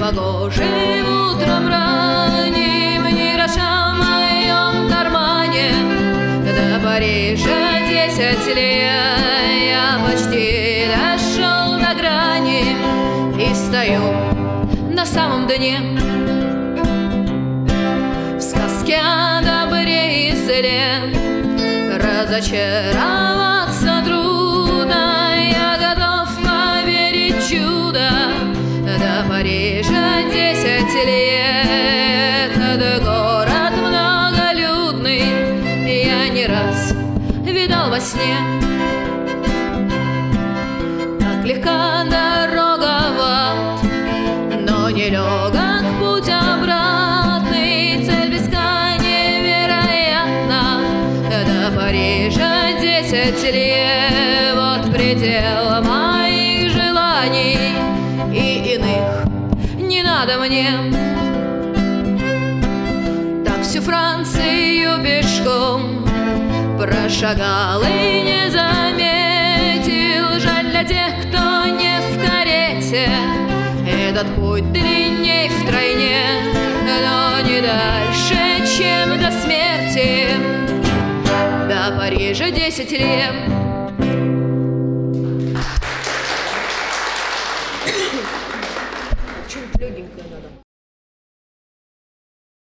непогожим утром ранним, ни гроша в моем кармане. До Парижа 10 лет, я почти дошел до грани и стою на самом дне. В сказке о добре и зле разочароваться трудно, я готов поверить в чудо. До Парижа 10 лет, это город многолюдный, я не раз видал во сне. Так легка дорога в ад, но нелегок путь обратный, цель близка невероятна. До Парижа 10 лет, вот предел моих желаний, и иных не надо мне. Так всю Францию пешком прошагал и не заметил. Жаль для тех, кто не в карете, этот путь длинней втройне, но не дальше, чем до смерти. До Парижа 10 лет.